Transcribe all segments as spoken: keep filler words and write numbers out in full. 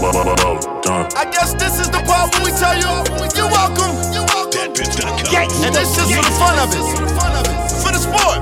I guess this is the part where we tell you, you're welcome. And this just for the fun of it. For the sport.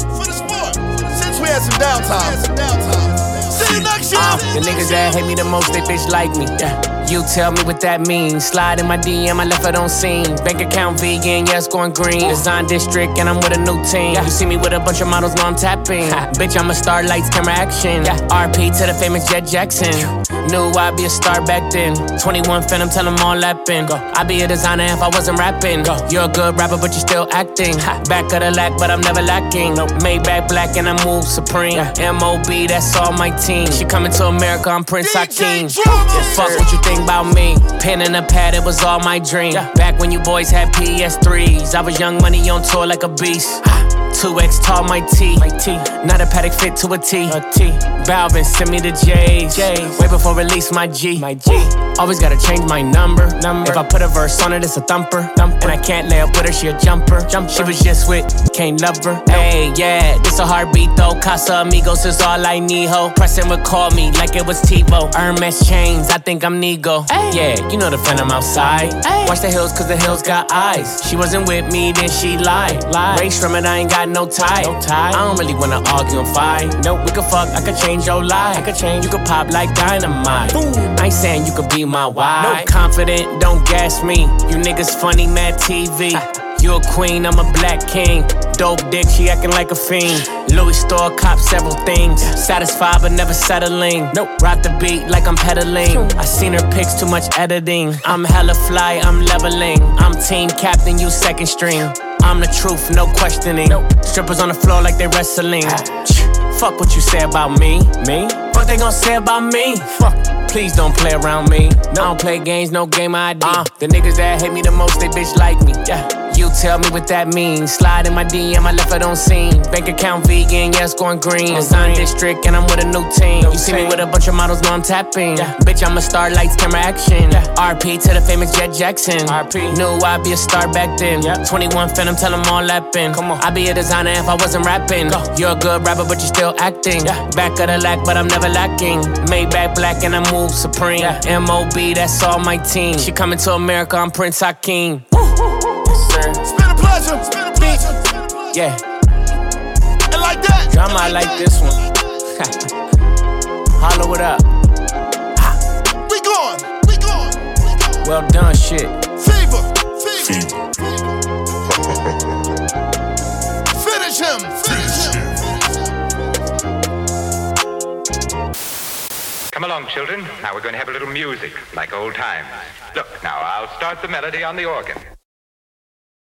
Since we had some downtime. See you next year. Uh, the niggas that hate me the most, they bitch like me. Yeah. You tell me what that means. Slide in my D M, I left it on scene. Bank account vegan, yeah, it's going green. Design district, and I'm with a new team. You see me with a bunch of models, know I'm tapping. Bitch, I'm a star, lights, camera, action. R P to the famous Jet Jackson. Knew I'd be a star back then. twenty-one Phantom, tell them all lapping. I'd be a designer if I wasn't rapping. You're a good rapper, but you're still acting. Back of the lack, but I'm never lacking. Maybach black, and I move supreme. M O B, that's all my team. She coming to America, I'm Prince Hakeem. Fuck what you think about me. Pen and a pad, it was all my dream. Back when you boys had P S threes, I was young money on tour like a beast. two X tall, my T. My T. Not a paddock fit to a T. A T. Balvin, send me the J's. J's. Way before release my G. My G. Always gotta change my number. Number. If I put a verse on it, it's a thumper. Thumper. And I can't lay up with her, she a jumper. Jumper. She was just with, can't love her. Hey, yeah, this a heartbeat though. Casa Amigos is all I need, ho. Preston would call me like it was Tebow. Hermes chains, I think I'm Nigo. Ay. Yeah, you know the Phantom outside. Ay. Watch the hills, cause the hills got eyes. She wasn't with me, then she lied. lied. Race from it, I ain't got no tie. no tie. I don't really wanna argue and fight. Nope, we could fuck, I could change your life. I could change, you could pop like dynamite. Boom. I ain't saying you could be my wife. No confident, don't gas me. You niggas funny, mad T V. You a queen, I'm a black king. Dope dick, she acting like a fiend. Louis store, cop several things. Satisfied but never settling. Nope, rock the beat like I'm pedaling. I seen her pics, too much editing. I'm hella fly, I'm leveling. I'm team captain, you second string. I'm the truth, no questioning. Nope. Strippers on the floor like they wrestling. Fuck what you say about me. Me? What they gon' say about me? Fuck. Please don't play around me. No, I don't play games, no game I D. Uh, the niggas that hate me the most, they bitch like me. Yeah. You tell me what that means. Slide in my D M, I left it on scene. Bank account vegan, yeah, it's going green. Design district, and I'm with a new team. You see me with a bunch of models, know I'm tapping. Yeah. Bitch, I'm a star, lights, camera, action. Yeah. R P to the famous Jet Jackson. R P. Knew I'd be a star back then. Yeah. twenty-one Phantom, tell them all lapping. Come on. I'd be a designer if I wasn't rapping. Go. You're a good rapper, but you're still acting. Yeah. Back of the lack, but I'm never lacking. Maybach black, and I move supreme. Yeah. M O B, that's all my team. She coming to America, I'm Prince Hakeem. It's been a pleasure. It's been a pleasure. Yeah. And like that. Drama, I like this one. Hollow it up. We going. We going. We going. Well done, shit. Fever. Fever. Finish him. Finish him. Come along, children. Now we're going to have a little music, like old times. Look, now I'll start the melody on the organ.